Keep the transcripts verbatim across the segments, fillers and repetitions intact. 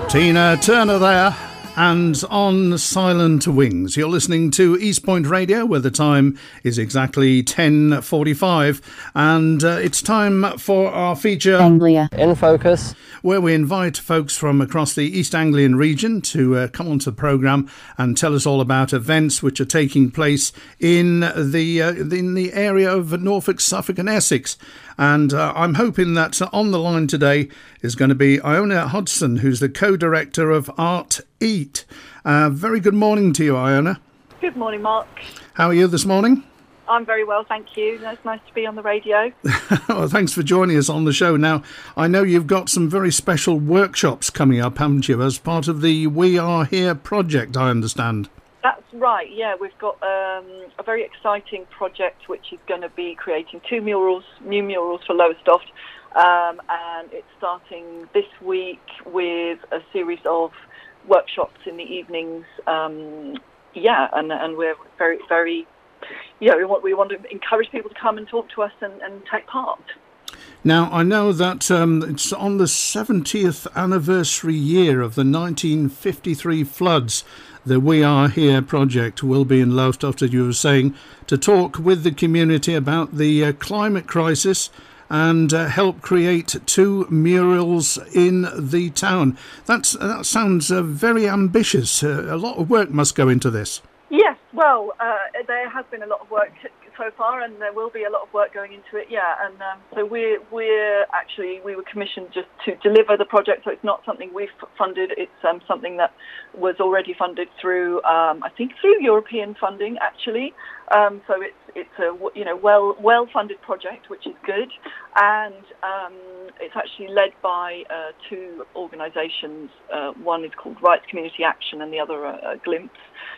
Tina Turner there, and On Silent Wings. You're listening to East Point Radio, where the time is exactly ten forty-five, and uh, it's time for our feature Anglia in Focus, where we invite folks from across the East Anglian region to uh, come onto the programme and tell us all about events which are taking place in the uh, in the area of Norfolk, Suffolk and Essex. And uh, I'm hoping that on the line today is going to be Iona Hodgson, who's the co-director of Art Eat. Uh, very good morning to you, Iona. Good morning, Mark. How are you this morning? I'm very well, thank you. It's nice to be on the radio. Well, thanks for joining us on the show. Now, I know you've got some very special workshops coming up, haven't you, as part of the We Are Here project, I understand. That's right, yeah. We've got um, a very exciting project which is going to be creating two murals, new murals for Lowestoft, um, and it's starting this week with a series of workshops in the evenings. Um, yeah, and, and we're very, very, yeah, we want, we want to encourage people to come and talk to us and, and take part. Now, I know that um, it's on the seventieth anniversary year of the nineteen fifty-three floods. The We Are Here project will be in Lowestoft, as you were saying, to talk with the community about the uh, climate crisis and uh, help create two murals in the town. That's, that sounds uh, very ambitious. Uh, a lot of work must go into this. Yes, well, uh, there has been a lot of work so far, and there will be a lot of work going into it. Yeah, and um, so we're we're actually we were commissioned just to deliver the project. So it's not something we've funded. It's um, something that was already funded through um, I think through European funding actually. Um, so it's it's a you know well well funded project, which is good, and um, it's actually led by uh, two organisations. Uh, one is called Rights Community Action, and the other uh, uh, Glimpse.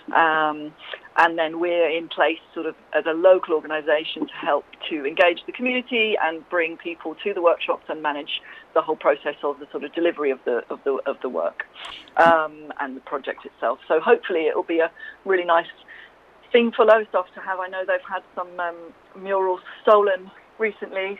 Um, and then we're in place sort of as a local organisation to help to engage the community and bring people to the workshops and manage the whole process of the sort of delivery of the of the of the work um, and the project itself. So hopefully it will be a really nice thing for Lowestoft to have. I know they've had some um, murals stolen recently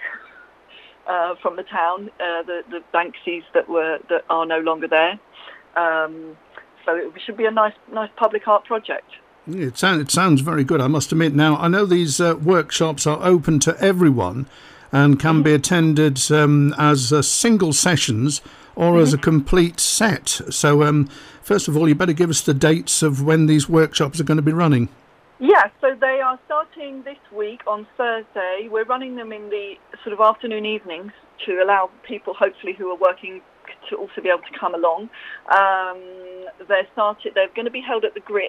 uh, from the town, uh, the the Banksys that were that are no longer there. Um, so it should be a nice nice public art project. It sounds, it sounds very good, I must admit. Now, I know these uh, workshops are open to everyone and can mm-hmm. be attended um, as uh, single sessions or mm-hmm. as a complete set. So, um, first of all, you better give us the dates of when these workshops are going to be running. Yeah, so they are starting this week on Thursday. We're running them in the sort of afternoon evenings to allow people, hopefully, who are working to also be able to come along. Um, they're started. They're going to be held at the Grit.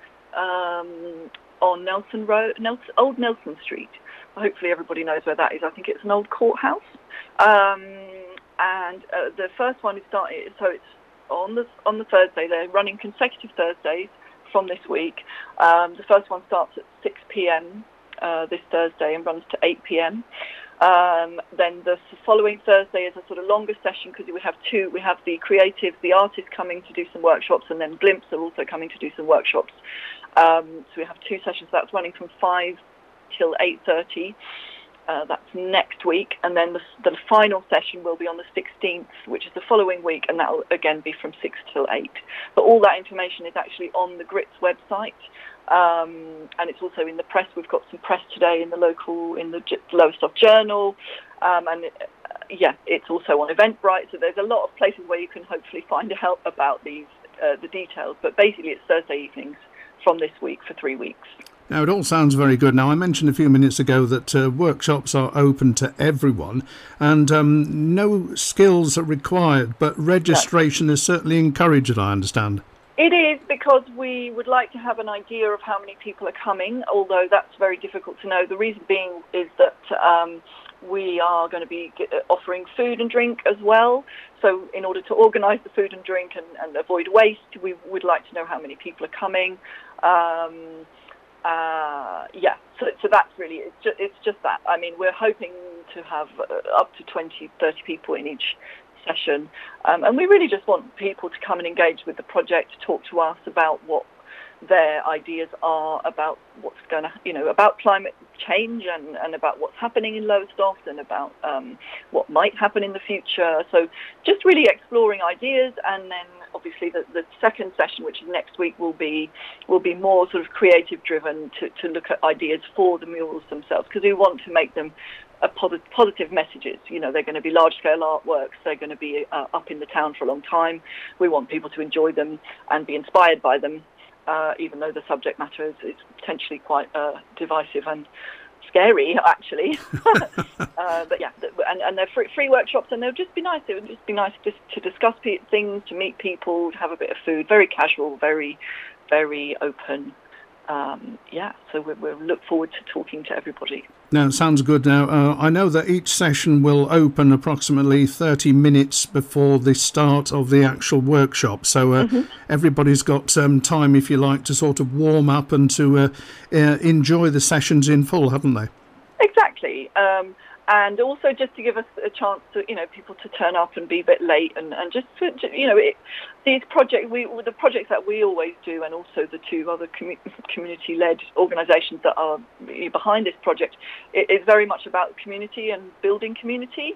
Um, on Nelson Road, Nelson, Old Nelson Street. Hopefully everybody knows where that is. I think it's an old courthouse. Um, and uh, the first one is starting, so it's on the on the Thursday. They're running consecutive Thursdays from this week. Um, the first one starts at six p.m. Uh, this Thursday and runs to eight p.m. Um, then the following Thursday is a sort of longer session because we have two. We have the creatives, the artists coming to do some workshops, and then Glimpse are also coming to do some workshops. Um, so we have two sessions. That's running from five till eight thirty. Uh, that's next week, and then the, the final session will be on the sixteenth, which is the following week, and that will again be from six till eight. But all that information is actually on the Grits website. Um, and it's also in the press. We've got some press today in the local, in the J- Lowestoft Journal, um, and it, uh, yeah, it's also on Eventbrite. So there's a lot of places where you can hopefully find out about these, uh, the details. But basically, it's Thursday evenings from this week for three weeks. Now, it all sounds very good. Now, I mentioned a few minutes ago that uh, workshops are open to everyone, and um, no skills are required, but registration no. is certainly encouraged, I understand. It is, because we would like to have an idea of how many people are coming, although that's very difficult to know. The reason being is that um, we are going to be offering food and drink as well. So in order to organise the food and drink and, and avoid waste, we would like to know how many people are coming. Um, uh, yeah, so, so that's really, it's just, it's just that. I mean, we're hoping to have uh, up to twenty, thirty people in each session, um, and we really just want people to come and engage with the project, talk to us about what their ideas are about what's going to, you know, about climate change and, and about what's happening in Lowestoft and about um, what might happen in the future. So just really exploring ideas, and then obviously the, the second session, which is next week, will be will be more sort of creative driven to, to look at ideas for the murals themselves, because we want to make them a positive, positive messages. You know, they're going to be large-scale artworks. They're going to be uh, up in the town for a long time. We want people to enjoy them and be inspired by them, uh, even though the subject matter is, is potentially quite uh, divisive and scary, actually. uh, but yeah, and, and they're free, free workshops, and they'll just be nice. It would just be nice just to discuss pe- things, to meet people, to have a bit of food. Very casual, very, very open. Um, yeah, so we we'll look forward to talking to everybody. Now, it sounds good. Now, uh, I know that each session will open approximately thirty minutes before the start of the actual workshop. So uh, mm-hmm. everybody's got um, time, if you like, to sort of warm up and to uh, uh, enjoy the sessions in full, haven't they? Exactly. Um, and also just to give us a chance to, you know, people to turn up and be a bit late, and, and just, to, you know, it, these projects, we, the projects that we always do, and also the two other commu- community-led organisations that are behind this project, it, it's very much about community and building community.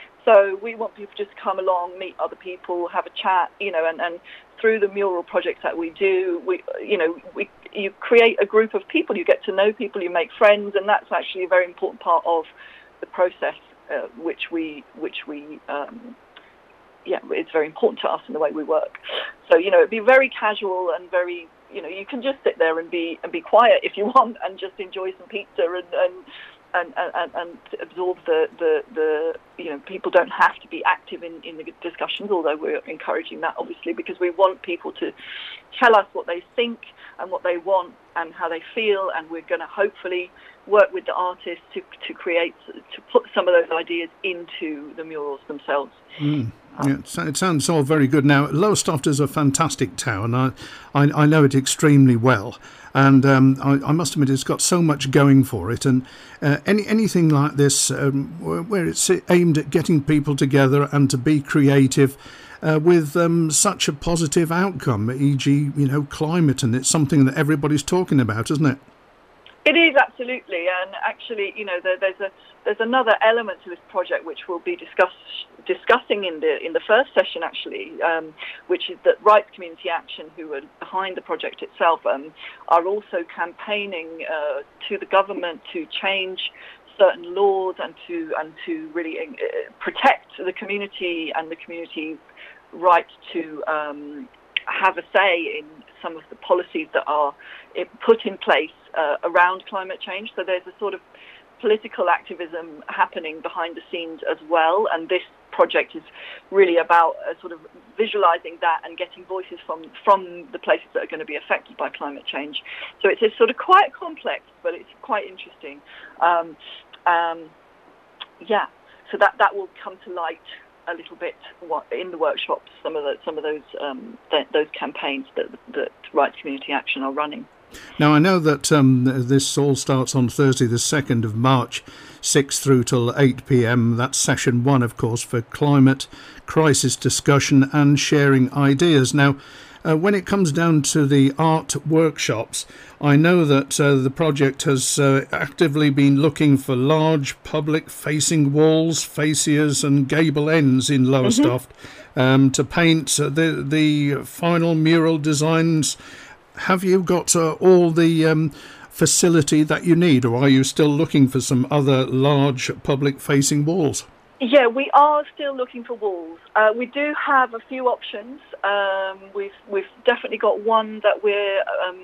So we want people to just come along, meet other people, have a chat, you know, and, and through the mural projects that we do, we, you know, we you create a group of people, you get to know people, you make friends, and that's actually a very important part of the process, uh, which we, which we, um, yeah, it's very important to us in the way we work. So, you know, it'd be very casual and very, you know, you can just sit there and be and be quiet if you want, and just enjoy some pizza and and and, and, and absorb the, the, the, you know, people don't have to be active in, in the discussions, although we're encouraging that, obviously, because we want people to tell us what they think and what they want and how they feel, and we're going to hopefully work with the artists to to create, to put some of those ideas into the murals themselves. Mm. Yeah, it sounds all very good. Now, Lowestoft is a fantastic town. I, I, I know it extremely well, and um, I, I must admit it's got so much going for it. And uh, any anything like this, um, where it's aimed at getting people together and to be creative, uh, with um, such a positive outcome, for example, you know, climate, and it's something that everybody's talking about, isn't it? It is, absolutely, and actually, you know, there, there's a there's another element to this project which we'll be discuss, discussing in the in the first session, actually, um, which is that Rights Community Action, who are behind the project itself, um, are also campaigning uh, to the government to change certain laws and to and to really uh, protect the community and the community's right to um, have a say in some of the policies that are put in place uh, around climate change. So there's a sort of political activism happening behind the scenes as well, and this project is really about uh, sort of visualizing that and getting voices from from the places that are going to be affected by climate change. So it's, it's sort of quite complex, but it's quite interesting. Um, um, yeah, so that that will come to light a little bit in the workshops, some of the, some of those um, th- those campaigns that, that Rights Community Action are running. Now, I know that um, this all starts on Thursday, the second of March, six through till eight p.m. That's session one, of course, for climate crisis discussion and sharing ideas. Now, uh, when it comes down to the art workshops, I know that uh, the project has uh, actively been looking for large public-facing walls, fascias and gable ends in Lowestoft mm-hmm. um, to paint uh, the, the final mural designs. Have you got uh, all the um, facility that you need, or are you still looking for some other large public-facing walls? Yeah, we are still looking for walls. Uh, we do have a few options. Um, we've we've definitely got one that we're um,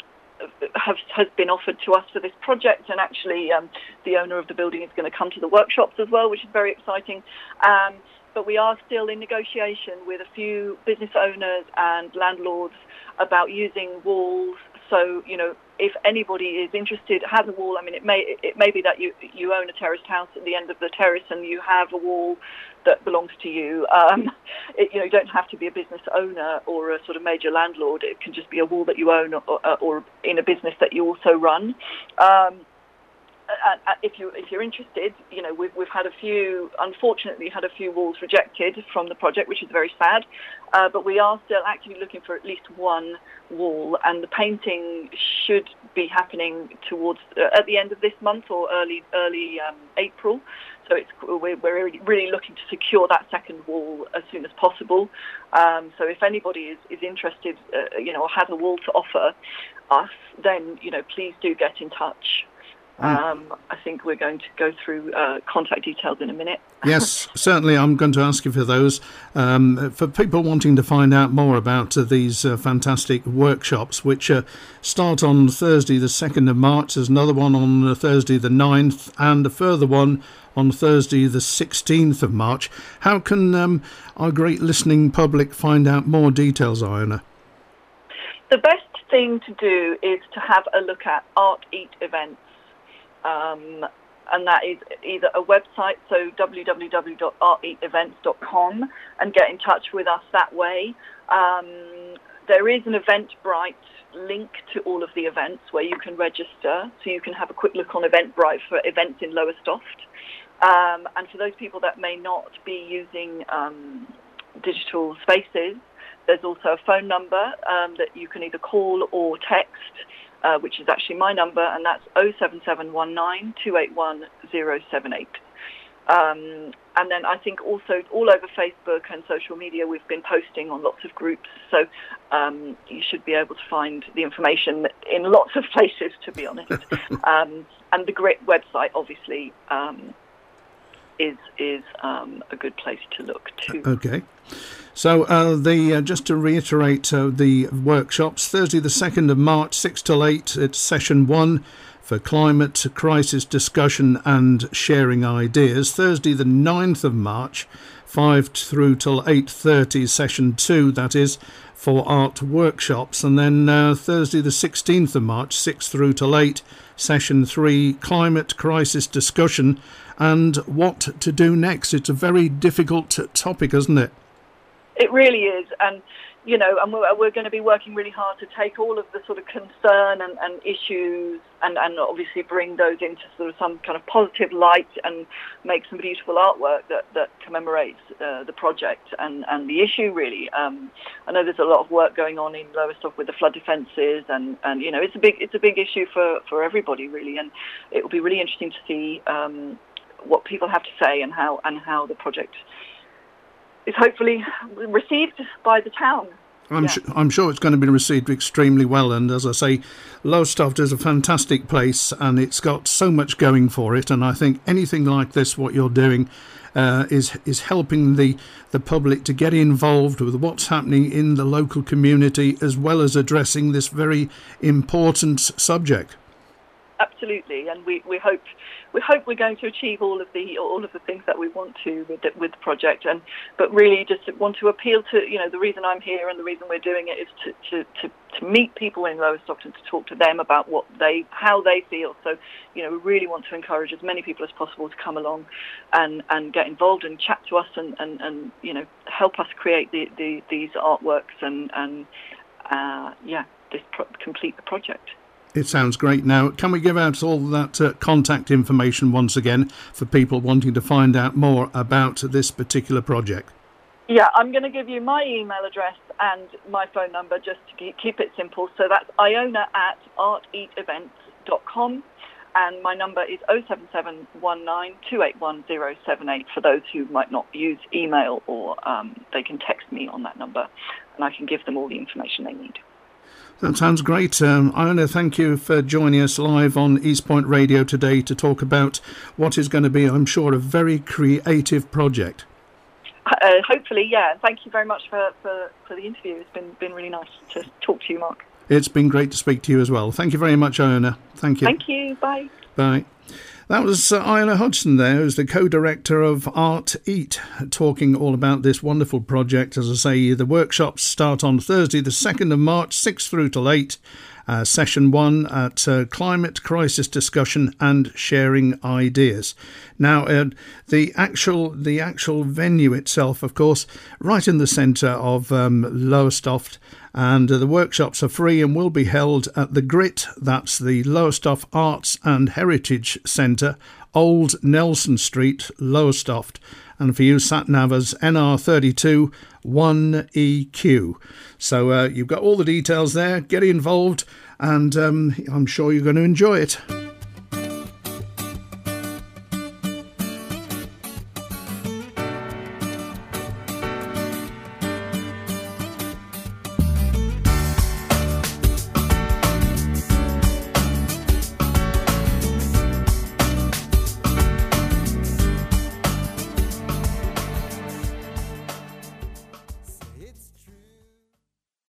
have has been offered to us for this project, and actually um, the owner of the building is going to come to the workshops as well, which is very exciting. Um, but we are still in negotiation with a few business owners and landlords about using walls. So, you know, if anybody is interested, has a wall, I mean, it may it may be that you you own a terraced house at the end of the terrace and you have a wall that belongs to you. Um, it, you know, you don't have to be a business owner or a sort of major landlord. It can just be a wall that you own or, or in a business that you also run. Um, uh, if you if you're interested, you know, we've we've had a few, unfortunately, had a few walls rejected from the project, which is very sad. Uh, but we are still actively looking for at least one wall, and the painting should be happening towards uh, at the end of this month or early early um, April. So it's we're, we're really, really looking to secure that second wall as soon as possible. Um, so if anybody is is interested, uh, you know, or has a wall to offer us, then you know, please do get in touch. Um, I think we're going to go through uh, contact details in a minute. Yes, certainly. I'm going to ask you for those. Um, for people wanting to find out more about uh, these uh, fantastic workshops, which uh, start on Thursday the second of March, there's another one on uh, Thursday the ninth, and a further one on Thursday the sixteenth of March. How can um, our great listening public find out more details, Iona? The best thing to do is to have a look at Art Eat Events. Um, and that is either a website, so w w w dot art eat events dot com, and get in touch with us that way. Um, there is an Eventbrite link to all of the events where you can register, so you can have a quick look on Eventbrite for events in Lowestoft. Um, and for those people that may not be using um, digital spaces, there's also a phone number um, that you can either call or text, Uh, which is actually my number, and that's oh seven seven one nine, two eight one, oh seven eight. Um, and then I think also all over Facebook and social media we've been posting on lots of groups, so um, you should be able to find the information in lots of places, to be honest. um, and the great website, obviously, um, is is um, a good place to look too. Okay. So uh, the uh, just to reiterate uh, the workshops, Thursday the second of March, six till eight, it's session one for climate crisis discussion and sharing ideas. Thursday the ninth of March, five through till eight thirty, session two, that is, for art workshops. And then uh, Thursday the sixteenth of March, six through till eight, session three, climate crisis discussion and what to do next. It's a very difficult topic, isn't it? It really is, and you know, and we're, we're going to be working really hard to take all of the sort of concern and, and issues, and, and obviously bring those into sort of some kind of positive light, and make some beautiful artwork that, that commemorates uh, the project and, and the issue. Really, um, I know there's a lot of work going on in Lowestoft with the flood defences, and, and you know, it's a big it's a big issue for, for everybody really, and it will be really interesting to see um, what people have to say and how and how the project is hopefully received by the town. I'm, yeah. su- I'm sure it's going to be received extremely well, and as I say, Lowestoft is a fantastic place and it's got so much going for it, and I think anything like this, what you're doing, uh, is is helping the, the public to get involved with what's happening in the local community, as well as addressing this very important subject. Absolutely, and we, we hope we hope we're going to achieve all of the all of the things that we want to with the, with the project, and but really just want to appeal to, you know, the reason I'm here and the reason we're doing it is to, to, to, to meet people in Lowestoft and to talk to them about what they how they feel. So, you know, we really want to encourage as many people as possible to come along and, and get involved and chat to us and, and, and you know, help us create the, the these artworks and and uh, yeah, this pro- complete the project. It sounds great. Now, can we give out all that uh, contact information once again for people wanting to find out more about this particular project? Yeah, I'm going to give you my email address and my phone number just to keep it simple. So that's Iona at art eat events dot com, and my number is oh seven seven one nine, two eight one, oh seven eight for those who might not use email, or um, they can text me on that number and I can give them all the information they need. That sounds great. Um, Iona, thank you for joining us live on East Point Radio today to talk about what is going to be, I'm sure, a very creative project. Uh, hopefully, yeah. Thank you very much for, for, for the interview. It's been, been really nice to talk to you, Mark. It's been great to speak to you as well. Thank you very much, Iona. Thank you. Thank you. Bye. Bye. That was uh, Iona Hodgson there, who's the co-director of Art Eat, talking all about this wonderful project. As I say, the workshops start on Thursday the second of March, six through till eight, uh, session one at uh, Climate Crisis Discussion and Sharing Ideas. Now, uh, the actual the actual venue itself, of course, right in the centre of um, Lowestoft, and uh, the workshops are free and will be held at the Grit, that's the Lowestoft Arts and Heritage Centre, Old Nelson Street, Lowestoft. And for you sat-navers, N R thirty-two one E Q. So uh, you've got all the details there. Get involved, and um, I'm sure you're going to enjoy it.